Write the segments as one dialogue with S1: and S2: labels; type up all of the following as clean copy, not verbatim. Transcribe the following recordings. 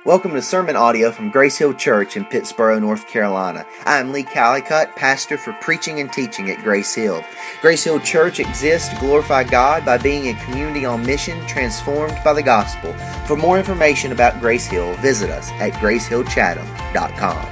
S1: Welcome to sermon audio from Grace Hill Church in Pittsboro, North Carolina. I am Lee Callicutt, pastor for preaching and teaching at Grace Hill. Grace Hill Church exists to glorify God by being a community on mission transformed by the gospel. For more information about Grace Hill, visit us at gracehillchatham.com.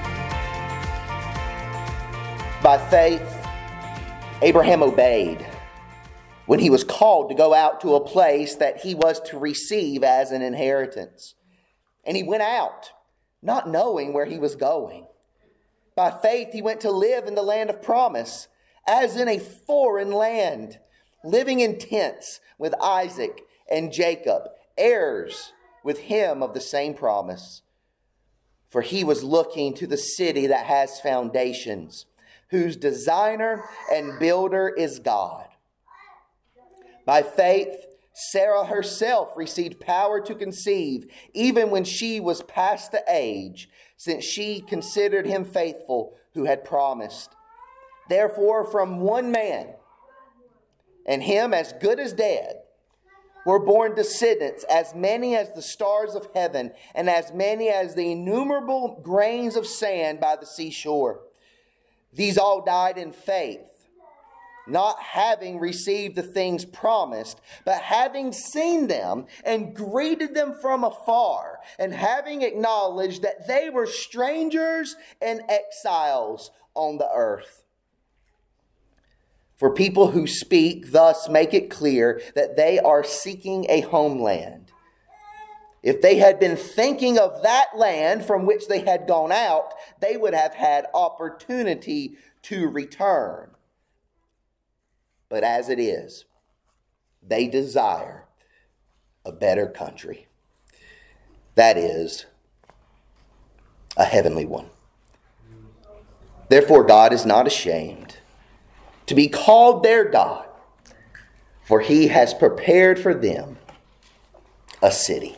S1: By faith, Abraham obeyed when he was called to go out to a place that he was to receive as an inheritance. And he went out, not knowing where he was going. By faith, he went to live in the land of promise, as in a foreign land, living in tents with Isaac and Jacob, heirs with him of the same promise. For he was looking to the city that has foundations, whose designer and builder is God. By faith, Sarah herself received power to conceive, even when she was past the age, since she considered him faithful who had promised. Therefore, from one man, and him as good as dead, were born descendants, as many as the stars of heaven, and as many as the innumerable grains of sand by the seashore. These all died in faith, not having received the things promised, but having seen them and greeted them from afar, and having acknowledged that they were strangers and exiles on the earth. For people who speak thus make it clear that they are seeking a homeland. If they had been thinking of that land from which they had gone out, they would have had opportunity to return. But as it is, they desire a better country. That is, a heavenly one. Therefore, God is not ashamed to be called their God, for he has prepared for them a city.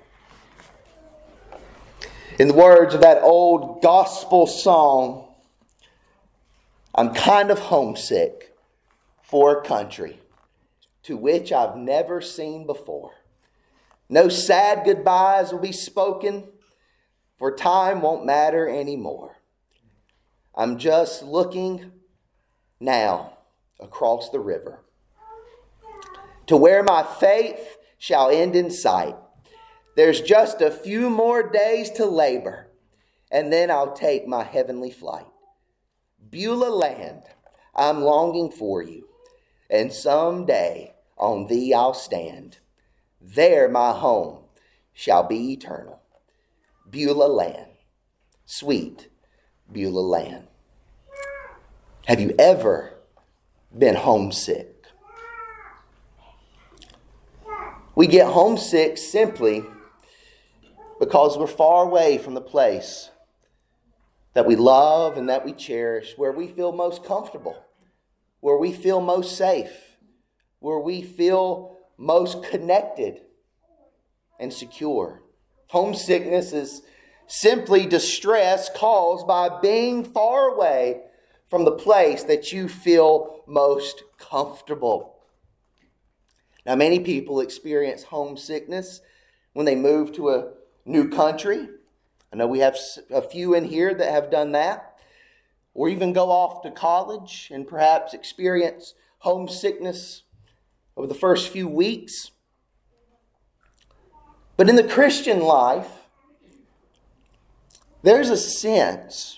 S1: In the words of that old gospel song, I'm kind of homesick for a country to which I've never seen before. No sad goodbyes will be spoken, for time won't matter anymore. I'm just looking now across the river to where my faith shall end in sight. There's just a few more days to labor, and then I'll take my heavenly flight. Beulah land, I'm longing for you. And someday on thee I'll stand. There my home shall be eternal. Beulah land, sweet Beulah land. Have you ever been homesick? We get homesick simply because we're far away from the place that we love and that we cherish, where we feel most comfortable, where we feel most safe, where we feel most connected and secure. Homesickness is simply distress caused by being far away from the place that you feel most comfortable. Now, many people experience homesickness when they move to a new country. I know we have a few in here that have done that. Or even go off to college and perhaps experience homesickness over the first few weeks. But in the Christian life, there's a sense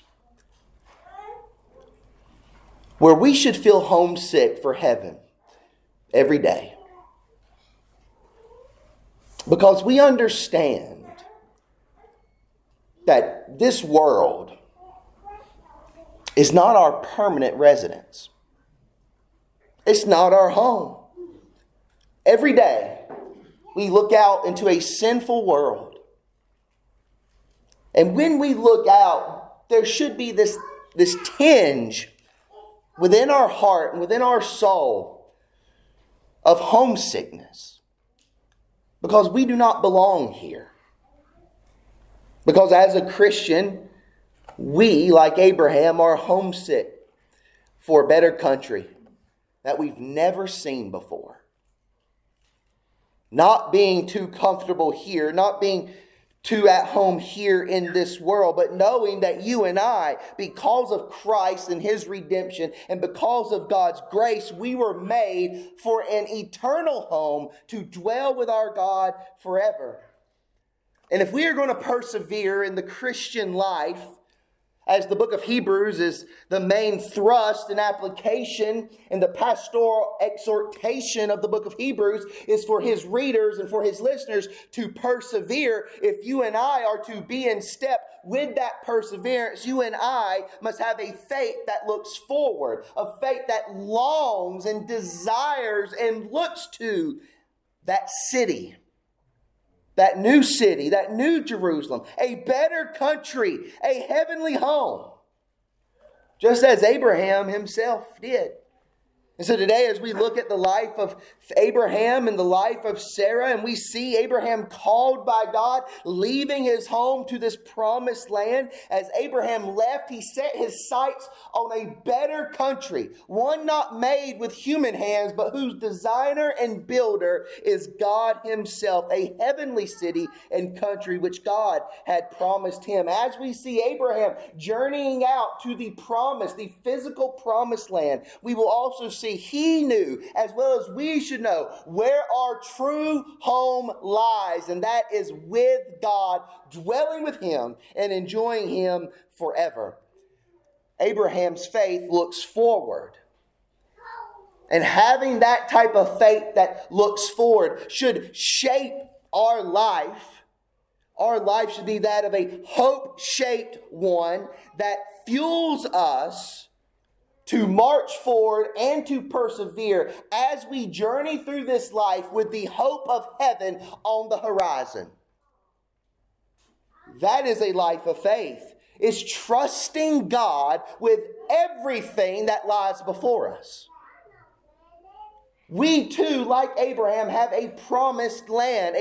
S1: where we should feel homesick for heaven every day. Because we understand that this world is not our permanent residence. It's not our home. Every day, we look out into a sinful world. And when we look out, there should be this tinge within our heart and within our soul of homesickness. Because we do not belong here. Because as a Christian, we, like Abraham, are homesick for a better country that we've never seen before. Not being too comfortable here, not being to at home here in this world, but knowing that you and I, because of Christ and His redemption, and because of God's grace, we were made for an eternal home to dwell with our God forever. And if we are going to persevere in the Christian life, as the book of Hebrews is the main thrust and application and the pastoral exhortation of the book of Hebrews is for his readers and for his listeners to persevere. If you and I are to be in step with that perseverance, you and I must have a faith that looks forward, a faith that longs and desires and looks to that city. That new city, that new Jerusalem, a better country, a heavenly home, just as Abraham himself did. And so today, as we look at the life of Abraham and the life of Sarah, and we see Abraham called by God, leaving his home to this promised land. As Abraham left, he set his sights on a better country, one not made with human hands, but whose designer and builder is God Himself, a heavenly city and country which God had promised him. As we see Abraham journeying out to the promise, the physical promised land, we will also see he knew, as well as we should know, where our true home lies, and that is with God, dwelling with Him and enjoying Him forever. Abraham's faith looks forward. And having that type of faith that looks forward should shape our life. Our life should be that of a hope-shaped one that fuels us to march forward and to persevere as we journey through this life with the hope of heaven on the horizon. That is a life of faith. It's trusting God with everything that lies before us. We too, like Abraham, have a promised land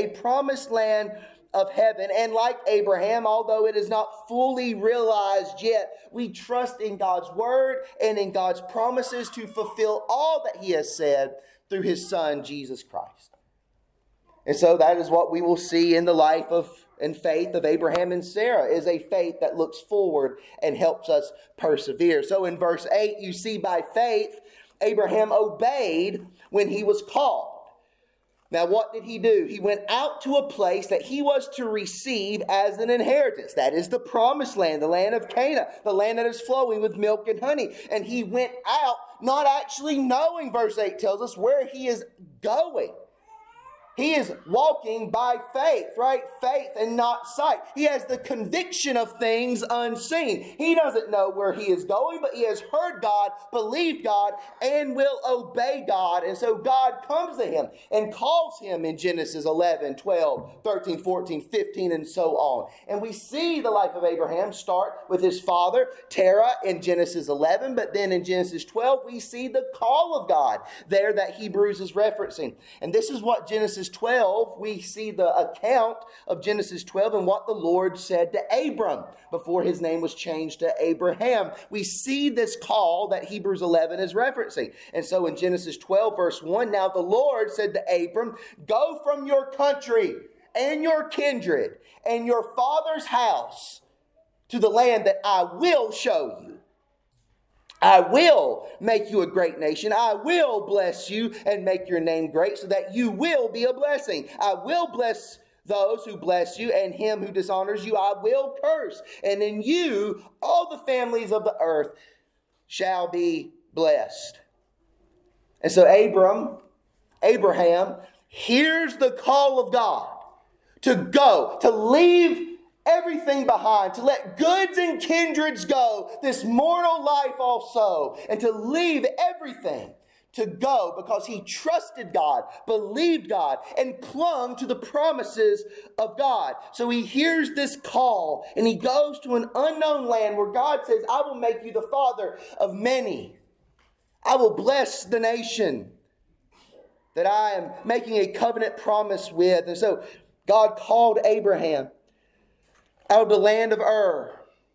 S1: of heaven. And like Abraham, although it is not fully realized yet, we trust in God's word and in God's promises to fulfill all that He has said through His Son, Jesus Christ. And so that is what we will see in the life and faith of Abraham and Sarah, is a faith that looks forward and helps us persevere. So in verse 8, you see by faith, Abraham obeyed when he was called. Now, what did he do? He went out to a place that he was to receive as an inheritance. That is the promised land, the land of Canaan, the land that is flowing with milk and honey. And he went out not actually knowing, verse 8 tells us, where he is going. He is walking by faith, right? Faith and not sight. He has the conviction of things unseen. He doesn't know where he is going, but he has heard God, believed God, and will obey God. And so God comes to him and calls him in Genesis 11, 12, 13, 14, 15, and so on. And we see the life of Abraham start with his father, Terah, in Genesis 11. But then in Genesis 12, we see the call of God there that Hebrews is referencing. And this is what Genesis 12, we see the account of Genesis 12 and what the Lord said to Abram before his name was changed to Abraham. We see this call that Hebrews 11 is referencing. And so in Genesis 12, verse 1, now the Lord said to Abram, go from your country and your kindred and your father's house to the land that I will show you. I will make you a great nation. I will bless you and make your name great so that you will be a blessing. I will bless those who bless you, and him who dishonors you I will curse. And in you all the families of the earth shall be blessed. And so Abraham hears the call of God to go, to leave everything behind, to let goods and kindreds go, this mortal life also, and to leave everything to go because he trusted God, believed God, and clung to the promises of God. So he hears this call and he goes to an unknown land where God says, I will make you the father of many. I will bless the nation that I am making a covenant promise with. And so God called Abraham out of the land of Ur.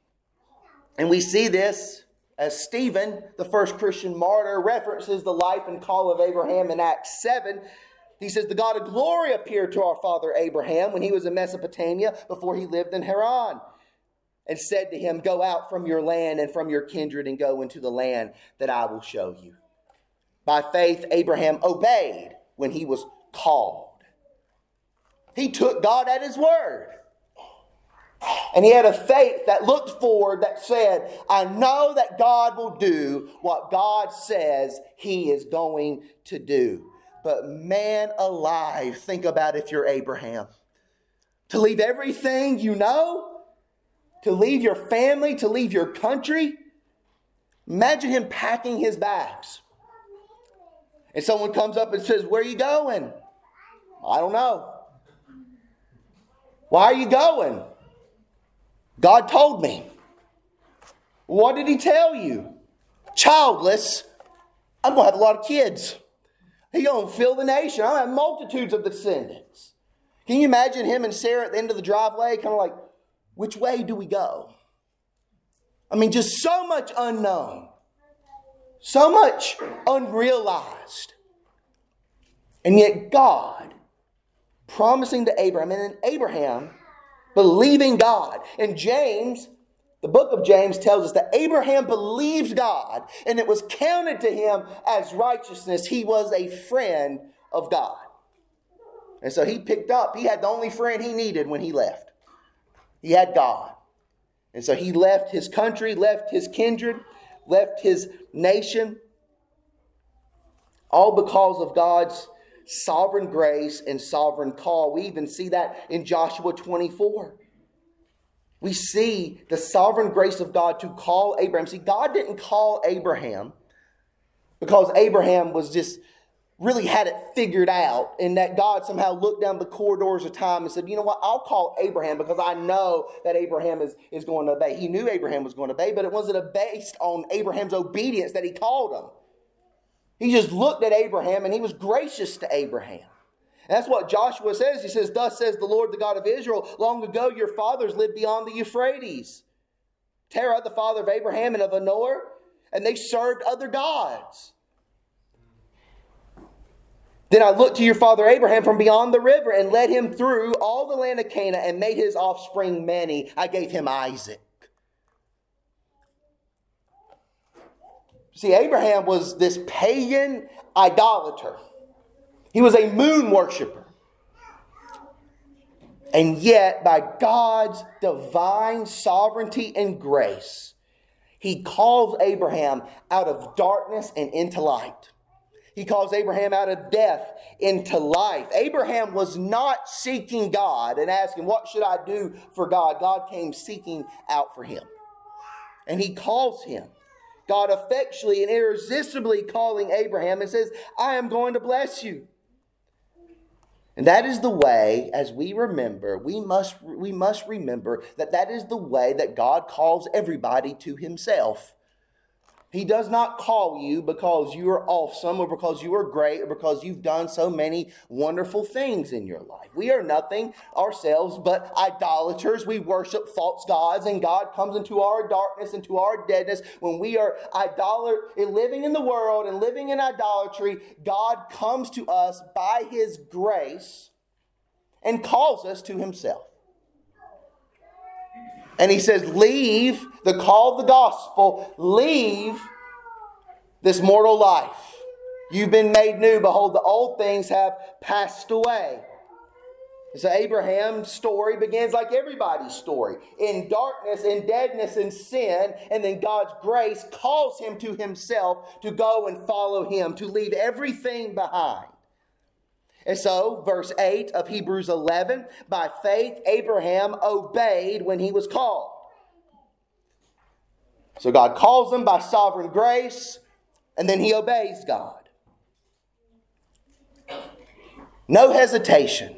S1: And we see this as Stephen, the first Christian martyr, references the life and call of Abraham in Acts 7. He says, the God of glory appeared to our father Abraham when he was in Mesopotamia before he lived in Haran, and said to him, go out from your land and from your kindred and go into the land that I will show you. By faith, Abraham obeyed when he was called. He took God at his word. And he had a faith that looked forward, that said, I know that God will do what God says he is going to do. But man alive, think about if you're Abraham. To leave everything you know, to leave your family, to leave your country. Imagine him packing his bags. And someone comes up and says, where are you going? I don't know. Why are you going? God told me. What did he tell you? Childless. I'm going to have a lot of kids. He's going to fill the nation. I'll have multitudes of descendants. Can you imagine him and Sarah at the end of the driveway, kind of like, which way do we go? I mean, just so much unknown. So much unrealized. And yet God promising to Abraham, and then Abraham believing God. And James, the book of James tells us that Abraham believed God and it was counted to him as righteousness. He was a friend of God. And so he had the only friend he needed when he left. He had God. And so he left his country, left his kindred, left his nation, all because of God's sovereign grace and sovereign call. We even see that in Joshua 24. We see the sovereign grace of God to call Abraham. See, God didn't call Abraham because Abraham was just really had it figured out, and that God somehow looked down the corridors of time and said, you know what, I'll call Abraham because I know that Abraham is going to obey. He knew Abraham was going to obey, but it wasn't based on Abraham's obedience that he called him. He just looked at Abraham and he was gracious to Abraham. And that's what Joshua says. He says, thus says the Lord, the God of Israel, long ago your fathers lived beyond the Euphrates. Terah, the father of Abraham and of Nahor, and they served other gods. Then I looked to your father Abraham from beyond the river and led him through all the land of Canaan and made his offspring many. I gave him Isaac. See, Abraham was this pagan idolater. He was a moon worshiper. And yet, by God's divine sovereignty and grace, he calls Abraham out of darkness and into light. He calls Abraham out of death into life. Abraham was not seeking God and asking, what should I do for God? God came seeking out for him. And he calls him. God effectually and irresistibly calling Abraham and says, I am going to bless you. And that is the way, as we remember, we must remember that is the way that God calls everybody to himself. He does not call you because you are awesome or because you are great or because you've done so many wonderful things in your life. We are nothing ourselves but idolaters. We worship false gods, and God comes into our darkness, into our deadness. When we are living in the world and living in idolatry, God comes to us by his grace and calls us to himself. And he says, leave the call of the gospel, leave this mortal life. You've been made new. Behold, the old things have passed away. So Abraham's story begins like everybody's story. In darkness, in deadness, in sin. And then God's grace calls him to himself to go and follow him, to leave everything behind. And so, verse 8 of Hebrews 11, by faith Abraham obeyed when he was called. So God calls him by sovereign grace, and then he obeys God. No hesitation.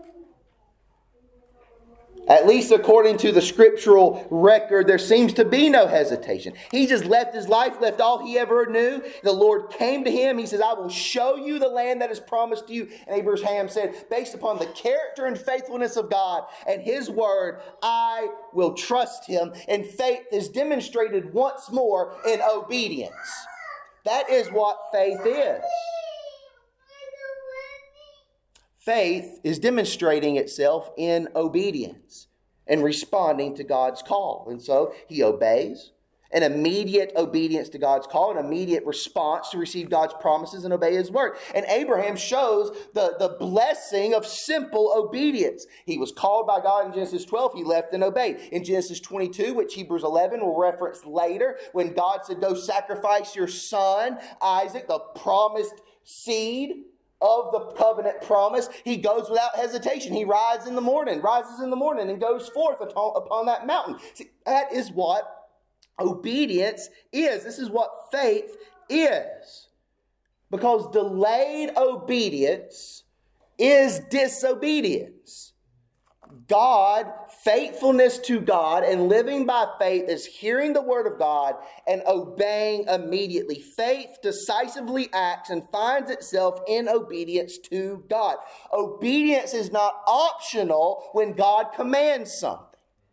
S1: At least according to the scriptural record, there seems to be no hesitation. He just left his life, left all he ever knew. The Lord came to him. He says, I will show you the land that is promised to you. And Abraham said, based upon the character and faithfulness of God and his word, I will trust him. And faith is demonstrated once more in obedience. That is what faith is. Faith is demonstrating itself in obedience and responding to God's call. And so he obeys. An immediate obedience to God's call, an immediate response to receive God's promises and obey his word. And Abraham shows the blessing of simple obedience. He was called by God in Genesis 12. He left and obeyed. In Genesis 22, which Hebrews 11 will reference later, when God said, go sacrifice your son, Isaac, the promised seed of the covenant promise, he goes without hesitation. He rises in the morning and goes forth upon that mountain. See, that is what obedience is. This is what faith is. Because delayed obedience is disobedience. Faithfulness to God and living by faith is hearing the word of God and obeying immediately. Faith decisively acts and finds itself in obedience to God. Obedience is not optional when God commands something.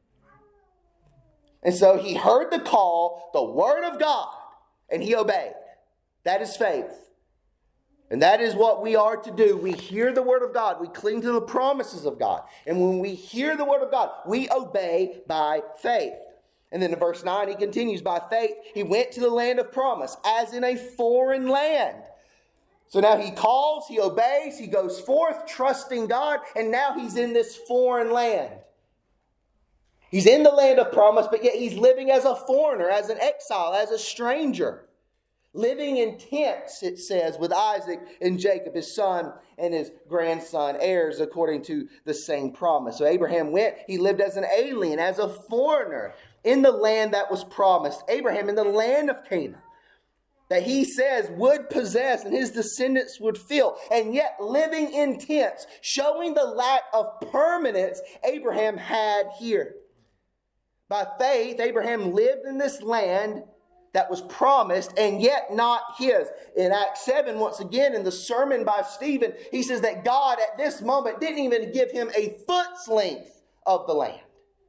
S1: And so he heard the call, the word of God, and he obeyed. That is faith. And that is what we are to do. We hear the word of God. We cling to the promises of God. And when we hear the word of God, we obey by faith. And then in verse 9, he continues, by faith, he went to the land of promise, as in a foreign land. So now he calls, he obeys, he goes forth, trusting God, and now he's in this foreign land. He's in the land of promise, but yet he's living as a foreigner, as an exile, as a stranger. Living in tents, it says, with Isaac and Jacob, his son and his grandson, heirs according to the same promise. So Abraham went, he lived as an alien, as a foreigner in the land that was promised. Abraham in the land of Canaan, that he says would possess and his descendants would fill. And yet living in tents, showing the lack of permanence Abraham had here. By faith, Abraham lived in this land that was promised and yet not his. In Acts 7, once again, in the sermon by Stephen, he says that God at this moment didn't even give him a foot's length of the land.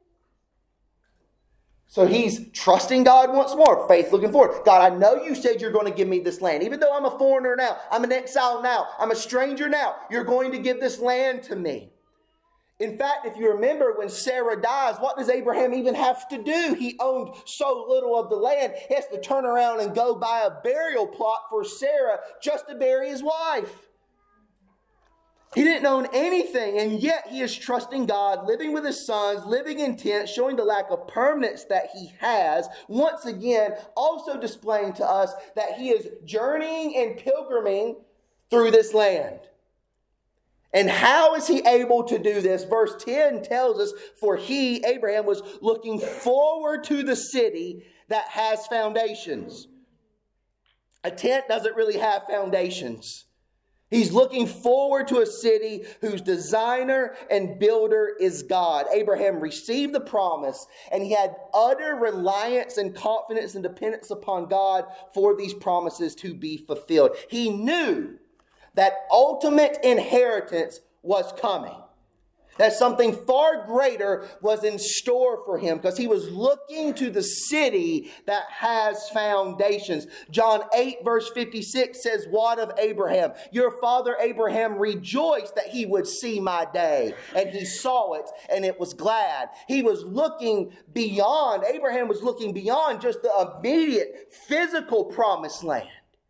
S1: So he's trusting God once more, faith looking forward. God, I know you said you're going to give me this land. Even though I'm a foreigner now, I'm an exile now, I'm a stranger now, you're going to give this land to me. In fact, if you remember when Sarah dies, what does Abraham even have to do? He owned so little of the land, he has to turn around and go buy a burial plot for Sarah just to bury his wife. He didn't own anything, and yet he is trusting God, living with his sons, living in tents, showing the lack of permanence that he has. Once again, also displaying to us that he is journeying and pilgriming through this land. And how is he able to do this? Verse 10 tells us, for he, Abraham, was looking forward to the city that has foundations. A tent doesn't really have foundations. He's looking forward to a city whose designer and builder is God. Abraham received the promise, and he had utter reliance and confidence and dependence upon God for these promises to be fulfilled. He knew that ultimate inheritance was coming. That something far greater was in store for him because he was looking to the city that has foundations. John 8 verse 56 says, what of Abraham? Your father Abraham rejoiced that he would see my day. And he saw it and it was glad. He was looking beyond. Abraham was looking beyond just the immediate physical promised land.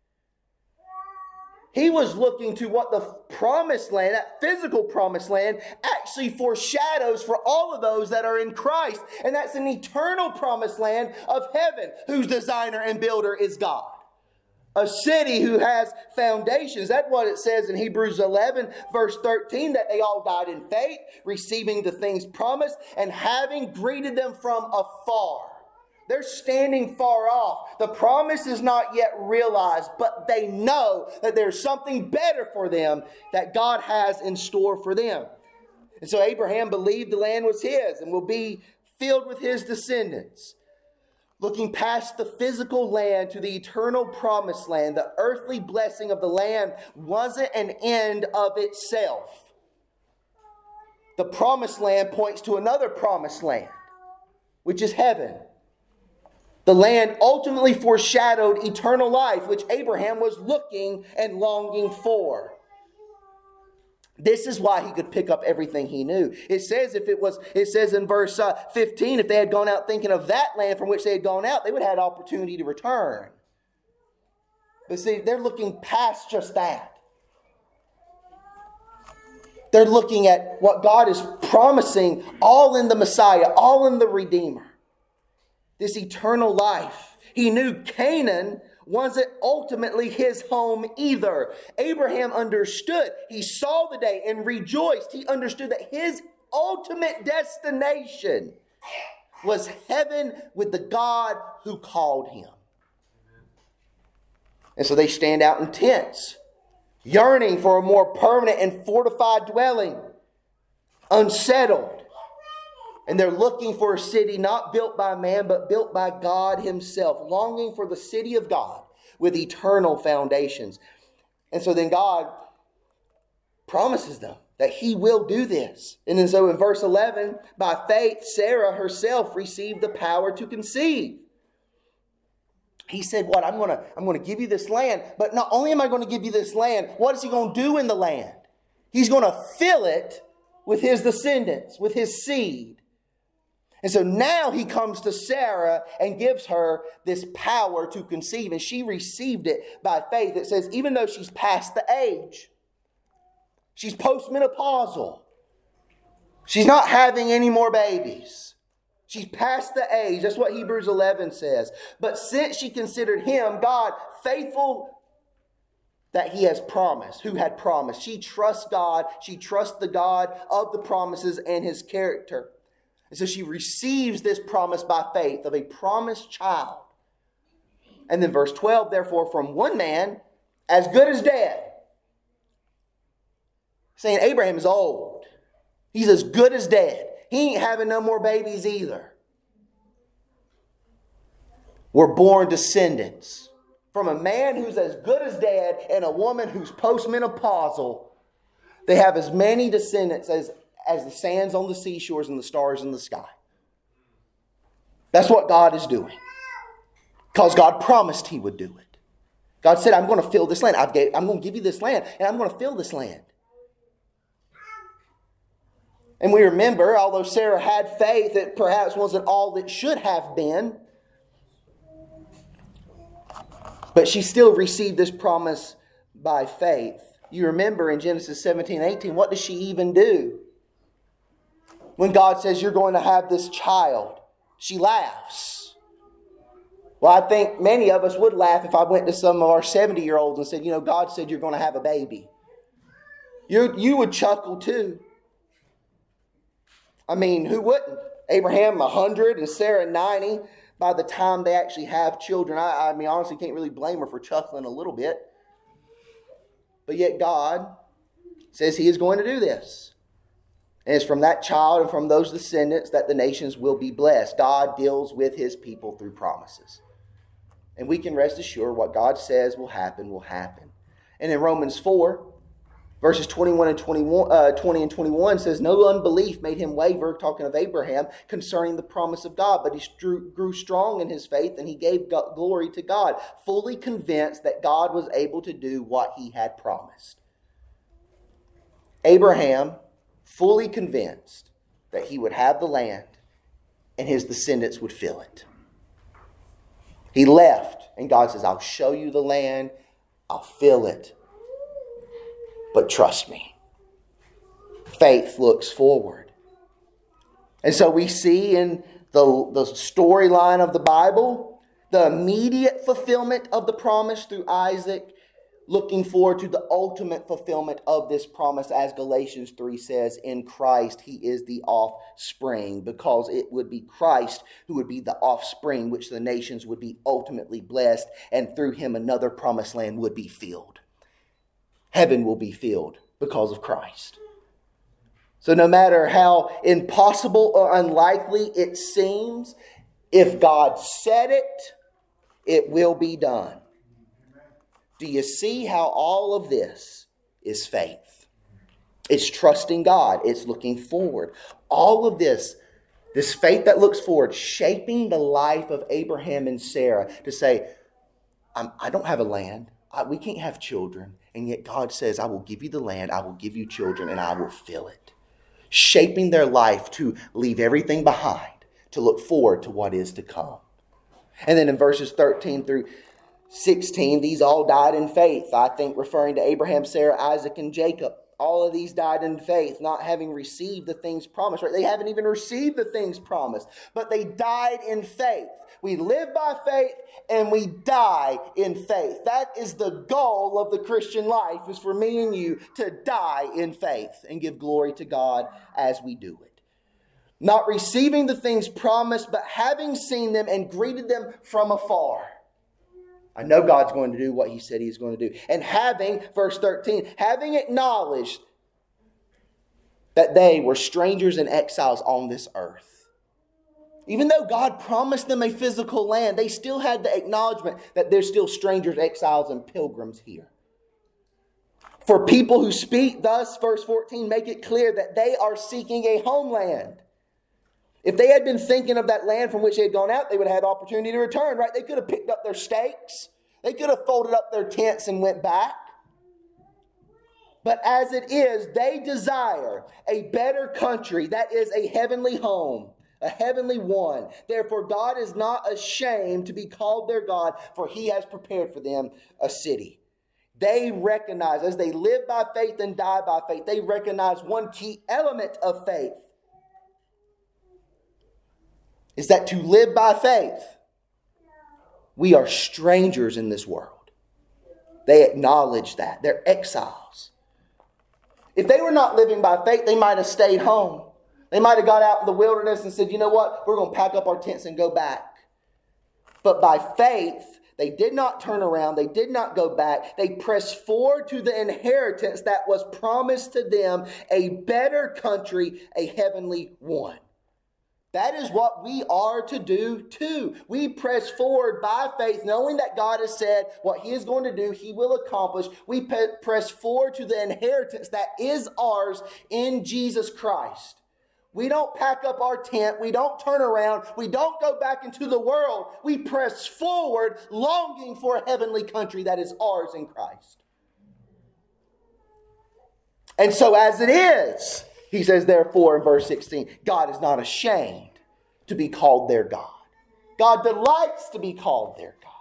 S1: He was looking to what the promised land, that physical promised land, actually foreshadows for all of those that are in Christ. And that's an eternal promised land of heaven, whose designer and builder is God. A city who has foundations. That's what it says in Hebrews 11, verse 13, that they all died in faith, receiving the things promised, and having greeted them from afar. They're standing far off. The promise is not yet realized, but they know that there's something better for them that God has in store for them. And so Abraham believed the land was his and will be filled with his descendants. Looking past the physical land to the eternal promised land, the earthly blessing of the land wasn't an end of itself. The promised land points to another promised land, which is heaven. The land ultimately foreshadowed eternal life, which Abraham was looking and longing for. This is why he could pick up everything he knew. It says in verse 15, if they had gone out thinking of that land from which they had gone out, they would have had opportunity to return. But see, they're looking past just that. They're looking at what God is promising, all in the Messiah, all in the Redeemer. This eternal life. He knew Canaan wasn't ultimately his home either. Abraham understood. He saw the day and rejoiced. He understood that his ultimate destination was heaven with the God who called him. And so they stand out in tents, yearning for a more permanent and fortified dwelling, unsettled. And they're looking for a city not built by man, but built by God himself, longing for the city of God with eternal foundations. And so then God promises them that he will do this. And then so in verse 11, by faith, Sarah herself received the power to conceive. He said, what? I'm going to give you this land. But not only am I going to give you this land, what is he going to do in the land? He's going to fill it with his descendants, with his seed. And so now he comes to Sarah and gives her this power to conceive. And she received it by faith. It says, even though she's past the age, she's postmenopausal, she's not having any more babies. She's past the age. That's what Hebrews 11 says. But since she considered him, God, faithful that he has promised, who had promised, she trusts God. She trusts the God of the promises and his character. And so she receives this promise by faith of a promised child. And then verse 12, therefore, from one man, as good as dead. Saying Abraham is old. He's as good as dead. He ain't having no more babies either. Were born descendants from a man who's as good as dead and a woman who's postmenopausal. They have as many descendants as the sands on the seashores and the stars in the sky. That's what God is doing. Because God promised he would do it. God said, I'm going to fill this land. I'm going to give you this land, and I'm going to fill this land. And we remember, although Sarah had faith, it perhaps wasn't all that should have been. But she still received this promise by faith. You remember in Genesis 17:18, what does she even do? When God says you're going to have this child, she laughs. Well, I think many of us would laugh if I went to some of our 70-year-olds and said, God said you're going to have a baby. You would chuckle too. I mean, who wouldn't? Abraham 100 and Sarah 90. By the time they actually have children, I mean, honestly, can't really blame her for chuckling a little bit. But yet God says he is going to do this. And it's from that child and from those descendants that the nations will be blessed. God deals with his people through promises. And we can rest assured what God says will happen will happen. And in Romans 4, verses 20 and 21 says, no unbelief made him waver, talking of Abraham, concerning the promise of God. But he grew strong in his faith, and he gave glory to God, fully convinced that God was able to do what he had promised. Abraham, fully convinced that he would have the land and his descendants would fill it. He left, and God says, I'll show you the land, I'll fill it, but trust me. Faith looks forward. And so we see in the storyline of the Bible, the immediate fulfillment of the promise through Isaac, looking forward to the ultimate fulfillment of this promise, as Galatians 3 says, in Christ he is the offspring, because it would be Christ who would be the offspring, which the nations would be ultimately blessed, and through him another promised land would be filled. Heaven will be filled because of Christ. So no matter how impossible or unlikely it seems, if God said it, it will be done. Do you see how all of this is faith? It's trusting God. It's looking forward. All of this faith that looks forward, shaping the life of Abraham and Sarah to say, I don't have a land. We can't have children. And yet God says, I will give you the land, I will give you children, and I will fill it. Shaping their life to leave everything behind, to look forward to what is to come. And then in verses 13 through 16, these all died in faith. I think referring to Abraham, Sarah, Isaac, and Jacob. All of these died in faith, not having received the things promised. Right? They haven't even received the things promised, but they died in faith. We live by faith and we die in faith. That is the goal of the Christian life, is for me and you to die in faith and give glory to God as we do it. Not receiving the things promised, but having seen them and greeted them from afar. I know God's going to do what He said He's going to do. And having, verse 13, having acknowledged that they were strangers and exiles on this earth. Even though God promised them a physical land, they still had the acknowledgement that they're still strangers, exiles, and pilgrims here. For people who speak thus, verse 14, make it clear that they are seeking a homeland. If they had been thinking of that land from which they had gone out, they would have had opportunity to return, right? They could have picked up their stakes. They could have folded up their tents and went back. But as it is, they desire a better country that is a heavenly home, a heavenly one. Therefore, God is not ashamed to be called their God, for He has prepared for them a city. They recognize, as they live by faith and die by faith, they recognize one key element of faith. Is that to live by faith, we are strangers in this world. They acknowledge that. They're exiles. If they were not living by faith, they might have stayed home. They might have got out in the wilderness and said, you know what, we're going to pack up our tents and go back. But by faith, they did not turn around. They did not go back. They pressed forward to the inheritance that was promised to them, a better country, a heavenly one. That is what we are to do too. We press forward by faith, knowing that God has said what He is going to do, He will accomplish. We press forward to the inheritance that is ours in Jesus Christ. We don't pack up our tent. We don't turn around. We don't go back into the world. We press forward, longing for a heavenly country that is ours in Christ. And so as it is, he says, therefore, in verse 16, God is not ashamed to be called their God. God delights to be called their God.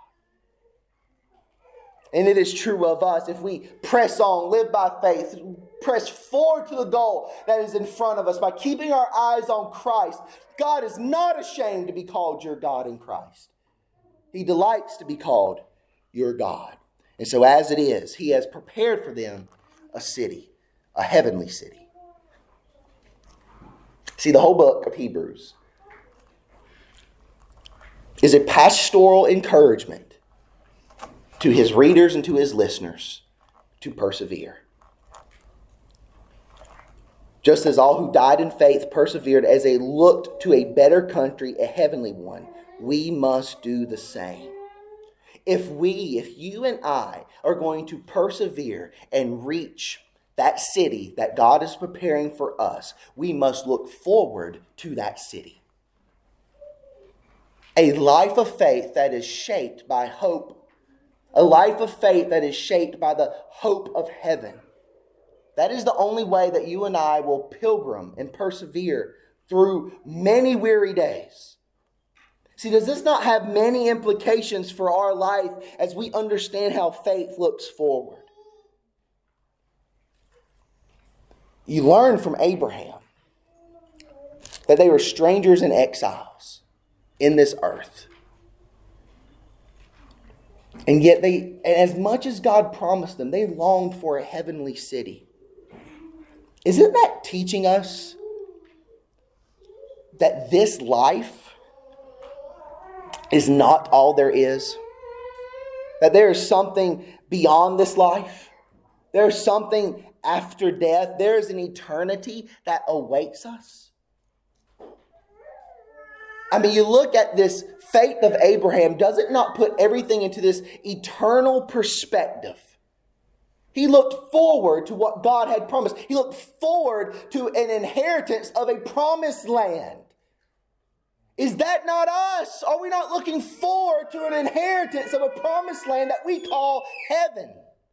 S1: And it is true of us if we press on, live by faith, press forward to the goal that is in front of us by keeping our eyes on Christ. God is not ashamed to be called your God in Christ. He delights to be called your God. And so as it is, He has prepared for them a city, a heavenly city. See, the whole book of Hebrews is a pastoral encouragement to his readers and to his listeners to persevere. Just as all who died in faith persevered as they looked to a better country, a heavenly one, we must do the same. If you and I are going to persevere and reach that city that God is preparing for us, we must look forward to that city. A life of faith that is shaped by hope. A life of faith that is shaped by the hope of heaven. That is the only way that you and I will pilgrim and persevere through many weary days. See, does this not have many implications for our life as we understand how faith looks forward? You learn from Abraham that they were strangers and exiles in this earth. And yet as much as God promised them, they longed for a heavenly city. Isn't that teaching us that this life is not all there is? That there is something beyond this life? There's something after death? There is an eternity that awaits us? I mean, you look at this faith of Abraham, does it not put everything into this eternal perspective? He looked forward to what God had promised. He looked forward to an inheritance of a promised land. Is that not us? Are we not looking forward to an inheritance of a promised land that we call heaven?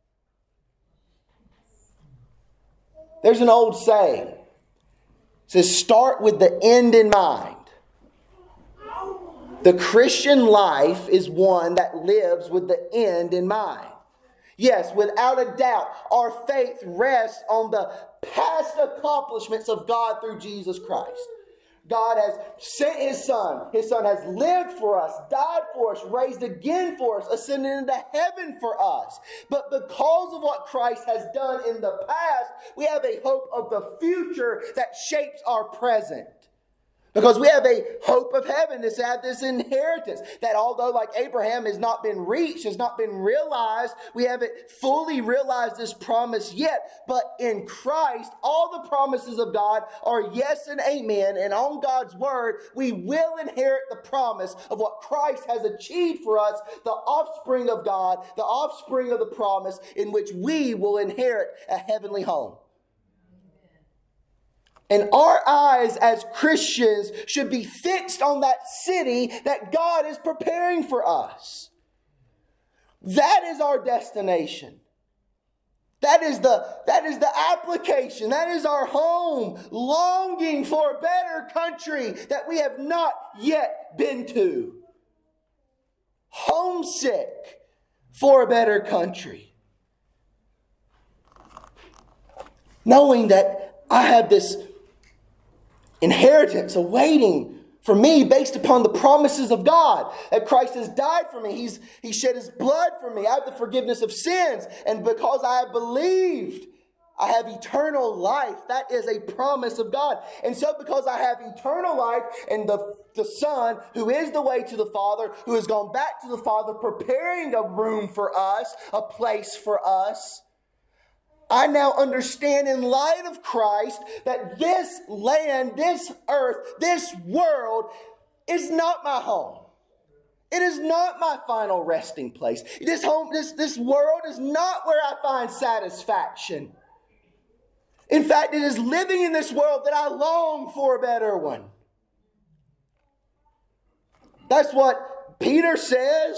S1: There's an old saying. It says, start with the end in mind. The Christian life is one that lives with the end in mind. Yes, without a doubt, our faith rests on the past accomplishments of God through Jesus Christ. God has sent His Son. His Son has lived for us, died for us, raised again for us, ascended into heaven for us. But because of what Christ has done in the past, we have a hope of the future that shapes our present. Because we have a hope of heaven, this inheritance that although like Abraham has not been reached, has not been realized, we haven't fully realized this promise yet. But in Christ, all the promises of God are yes and amen. And on God's word, we will inherit the promise of what Christ has achieved for us, the offspring of God, the offspring of the promise in which we will inherit a heavenly home. And our eyes as Christians should be fixed on that city that God is preparing for us. That is our destination. That is the application. That is our home, longing for a better country that we have not yet been to. Homesick for a better country. Knowing that I have this inheritance awaiting for me based upon the promises of God. That Christ has died for me. He shed His blood for me. I have the forgiveness of sins. And because I have believed, I have eternal life. That is a promise of God. And so because I have eternal life and the Son, who is the way to the Father, who has gone back to the Father, preparing a room for us, a place for us, I now understand in light of Christ that this land, this earth, this world is not my home. It is not my final resting place. This world is not where I find satisfaction. In fact, it is living in this world that I long for a better one. That's what Peter says.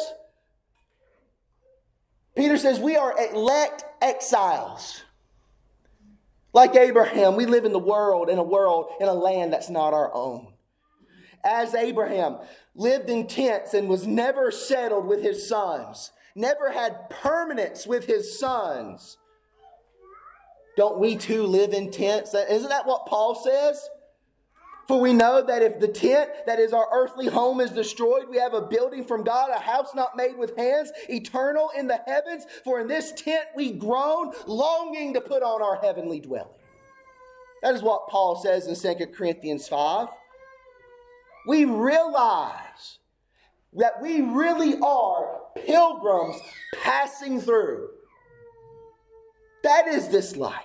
S1: Peter says we are elect exiles. Like Abraham, we live in a land that's not our own. As Abraham lived in tents and was never settled with his sons, never had permanence with his sons, don't we too live in tents? Isn't that what Paul says? For we know that if the tent that is our earthly home is destroyed, we have a building from God, a house not made with hands, eternal in the heavens. For in this tent we groan, longing to put on our heavenly dwelling. That is what Paul says in 2 Corinthians 5. We realize that we really are pilgrims passing through. That is this life.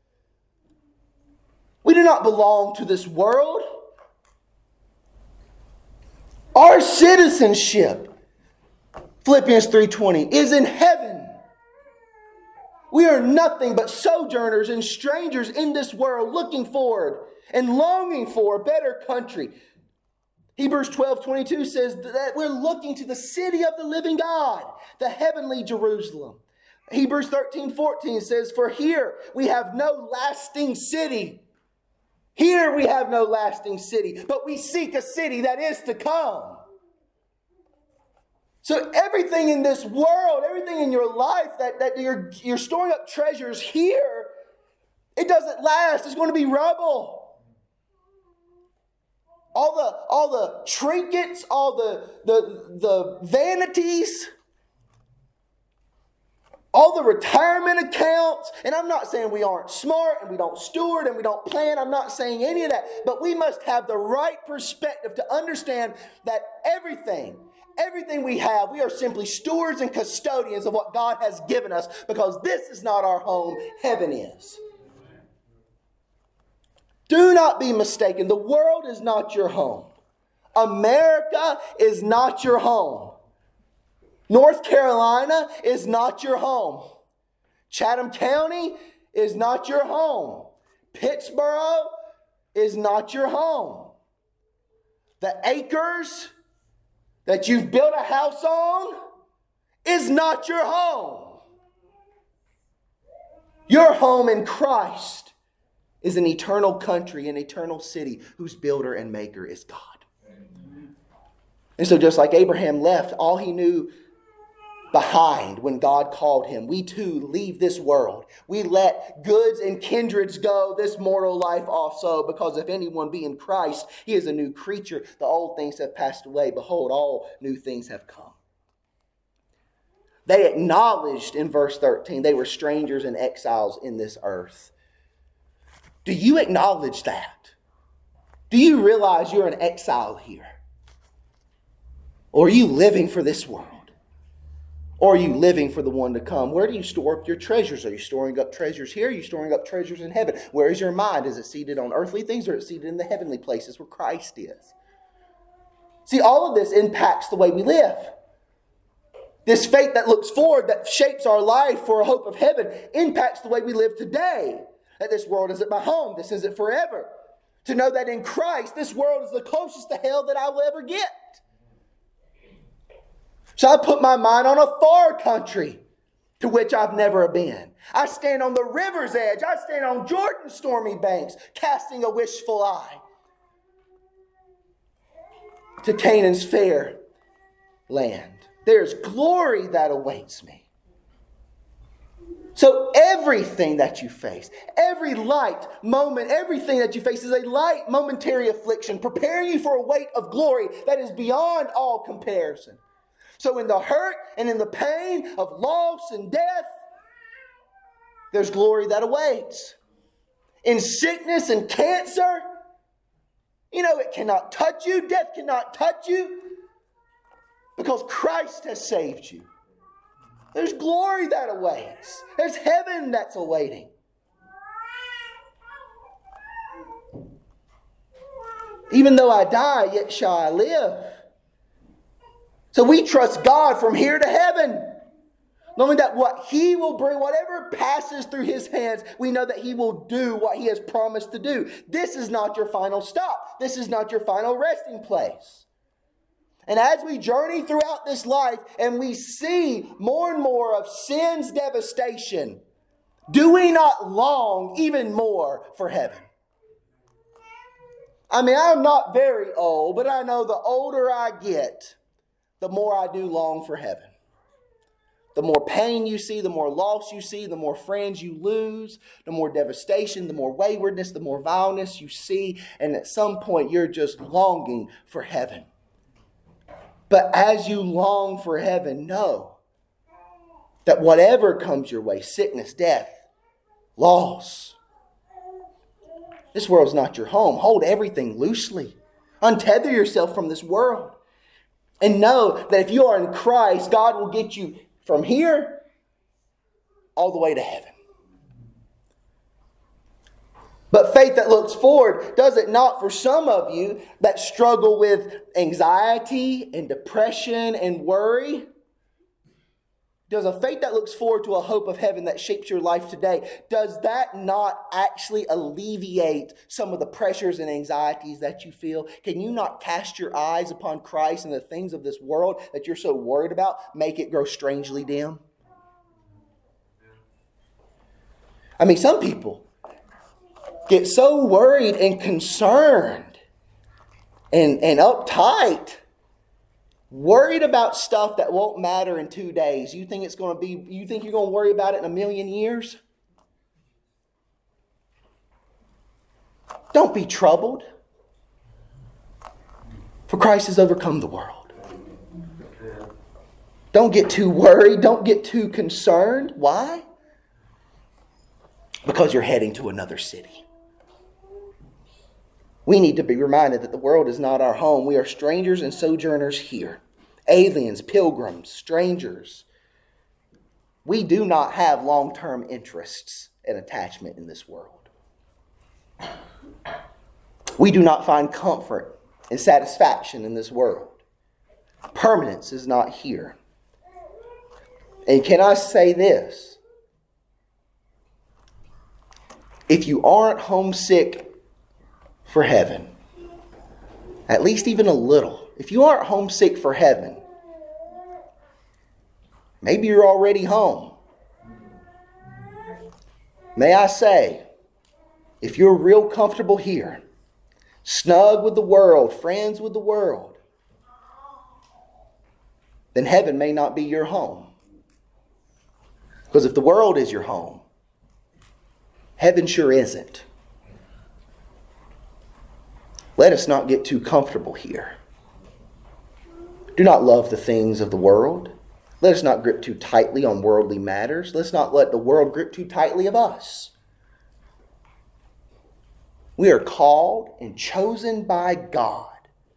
S1: We do not belong to this world. Our citizenship, Philippians 3:20, is in heaven. We are nothing but sojourners and strangers in this world, looking forward and longing for a better country. Hebrews 12:22 says that we're looking to the city of the living God, the heavenly Jerusalem. Hebrews 13:14 says, for here we have no lasting city. Here we have no lasting city, but we seek a city that is to come. So everything in this world, everything in your life that you're storing up treasures here, it doesn't last. It's going to be rubble. All the trinkets, all the vanities, all the retirement accounts, and I'm not saying we aren't smart and we don't steward and we don't plan. I'm not saying any of that. But we must have the right perspective to understand that everything we have, we are simply stewards and custodians of what God has given us, because this is not our home, heaven is. Do not be mistaken. The world is not your home. America is not your home. North Carolina is not your home. Chatham County is not your home. Pittsburgh is not your home. the acres that you've built a house on is not your home. Your home in Christ is an eternal country, an eternal city whose builder and maker is God. And so just like Abraham left all he knew behind when God called him, we too leave this world. We let goods and kindreds go, this mortal life also, because if anyone be in Christ, he is a new creature. The old things have passed away. Behold, all new things have come. They acknowledged in verse 13 they were strangers and exiles in this earth. Do you acknowledge that? Do you realize you're an exile here? Or are you living for this world? Or are you living for the one to come? Where do you store up your treasures? Are you storing up treasures here? Are you storing up treasures in heaven? Where is your mind? Is it seated on earthly things or is it seated in the heavenly places where Christ is? See, all of this impacts the way we live. This faith that looks forward, that shapes our life for a hope of heaven, impacts the way we live today. That this world isn't my home. This isn't forever. To know that in Christ, this world is the closest to hell that I will ever get. So I put my mind on a far country to which I've never been. I stand on the river's edge. I stand on Jordan's stormy banks, casting a wishful eye to Canaan's fair land. There's glory that awaits me. So everything that you face, every light moment, everything that you face is a light momentary affliction, preparing you for a weight of glory that is beyond all comparison. So in the hurt and in the pain of loss and death, there's glory that awaits. In sickness and cancer, it cannot touch you. Death cannot touch you because Christ has saved you. There's glory that awaits. There's heaven that's awaiting. Even though I die, yet shall I live. So we trust God from here to heaven. Knowing that what He will bring, whatever passes through His hands, we know that He will do what He has promised to do. This is not your final stop. This is not your final resting place. And as we journey throughout this life and we see more and more of sin's devastation, do we not long even more for heaven? I'm not very old, but I know the older I get, the more I do long for heaven. The more pain you see, the more loss you see, the more friends you lose, the more devastation, the more waywardness, the more vileness you see. And at some point, you're just longing for heaven. But as you long for heaven, know that whatever comes your way, sickness, death, loss, this world's not your home. Hold everything loosely. Untether yourself from this world. And know that if you are in Christ, God will get you from here all the way to heaven. But faith that looks forward, does it not for some of you that struggle with anxiety and depression and worry? Does a faith that looks forward to a hope of heaven that shapes your life today, does that not actually alleviate some of the pressures and anxieties that you feel? Can you not cast your eyes upon Christ and the things of this world that you're so worried about make it grow strangely dim? Some people get so worried and concerned and uptight, worried about stuff that won't matter in 2 days. You think you're going to worry about it in 1,000,000 years? Don't be troubled, for Christ has overcome the world. Don't get too worried. Don't get too concerned. Why? Because you're heading to another city. We need to be reminded that the world is not our home. We are strangers and sojourners here. Aliens, pilgrims, strangers. We do not have long-term interests and attachment in this world. We do not find comfort and satisfaction in this world. Permanence is not here. And can I say this? If you aren't homesick for heaven, at least even a little, if you aren't homesick for heaven, maybe you're already home. May I say, if you're real comfortable here, snug with the world, friends with the world, then heaven may not be your home. Because if the world is your home, heaven sure isn't. Let us not get too comfortable here. Do not love the things of the world. Let us not grip too tightly on worldly matters. Let's not let the world grip too tightly of us. We are called and chosen by God.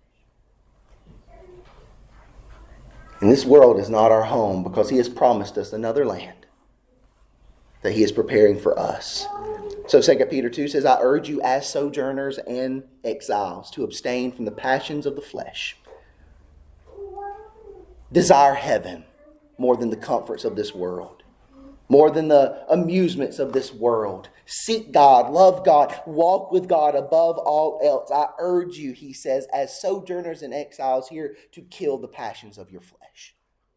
S1: And this world is not our home because He has promised us another land that He is preparing for us. So 2 Peter 2 says, I urge you as sojourners and exiles to abstain from the passions of the flesh. Desire heaven more than the comforts of this world, more than the amusements of this world. Seek God, love God, walk with God above all else. I urge you, he says, as sojourners and exiles here, to kill the passions of your flesh.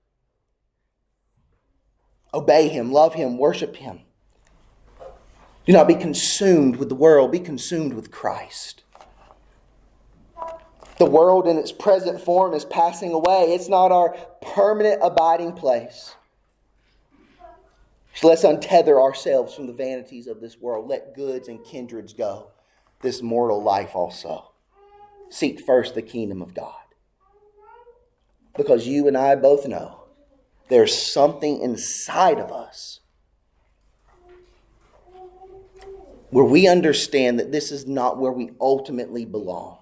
S1: Obey Him, love Him, worship Him. Do not be consumed with the world. Be consumed with Christ. The world in its present form is passing away. It's not our permanent abiding place. So let's untether ourselves from the vanities of this world. Let goods and kindreds go. This mortal life also. Seek first the kingdom of God. Because you and I both know there's something inside of us where we understand that this is not where we ultimately belong.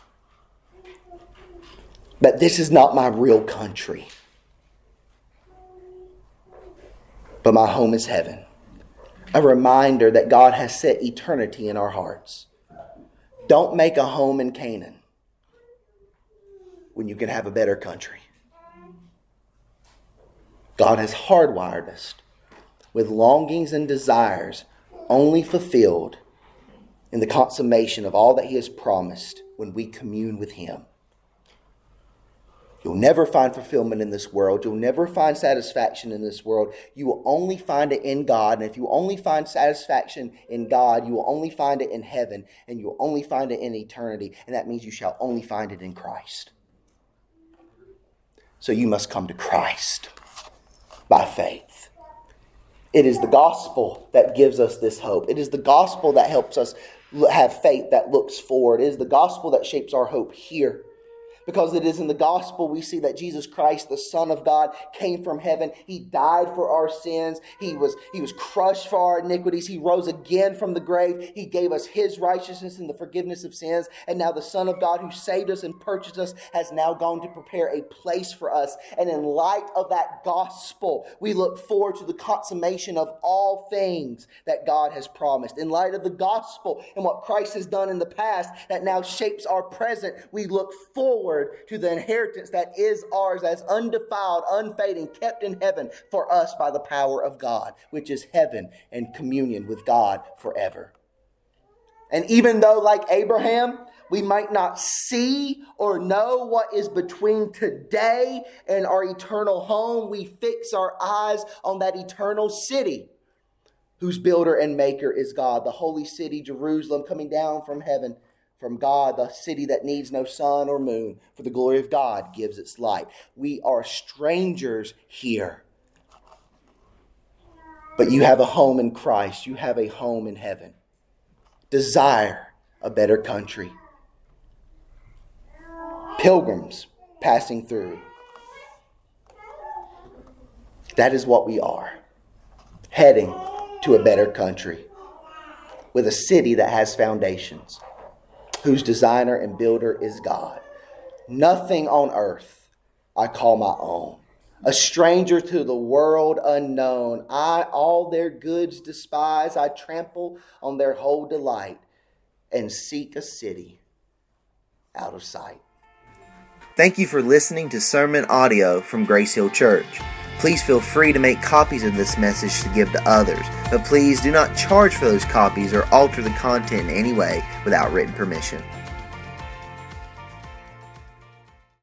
S1: But this is not my real country. But my home is heaven. A reminder that God has set eternity in our hearts. Don't make a home in Canaan when you can have a better country. God has hardwired us with longings and desires only fulfilled in the consummation of all that He has promised when we commune with Him. You'll never find fulfillment in this world. You'll never find satisfaction in this world. You will only find it in God. And if you only find satisfaction in God, you will only find it in heaven. And you will only find it in eternity. And that means you shall only find it in Christ. So you must come to Christ by faith. It is the gospel that gives us this hope. It is the gospel that helps us have faith that looks forward. It is the gospel that shapes our hope here. Because it is in the gospel we see that Jesus Christ, the Son of God, came from heaven. He died for our sins. He was crushed for our iniquities. He rose again from the grave. He gave us His righteousness and the forgiveness of sins. And now the Son of God who saved us and purchased us has now gone to prepare a place for us. And in light of that gospel, we look forward to the consummation of all things that God has promised. In light of the gospel and what Christ has done in the past that now shapes our present, we look forward to the inheritance that is ours as undefiled, unfading, kept in heaven for us by the power of God, which is heaven and communion with God forever. And even though, like Abraham, we might not see or know what is between today and our eternal home, we fix our eyes on that eternal city whose builder and maker is God, the holy city, Jerusalem, coming down from heaven. From God, the city that needs no sun or moon, for the glory of God gives its light. We are strangers here. But you have a home in Christ. You have a home in heaven. Desire a better country. Pilgrims passing through. That is what we are. Heading to a better country. With a city that has foundations. Whose designer and builder is God. Nothing on earth I call my own. A stranger to the world unknown. I all their goods despise. I trample on their whole delight. And seek a city out of sight.
S2: Thank you for listening to sermon audio from Grace Hill Church. Please feel free to make copies of this message to give to others, but please do not charge for those copies or alter the content in any way without written permission.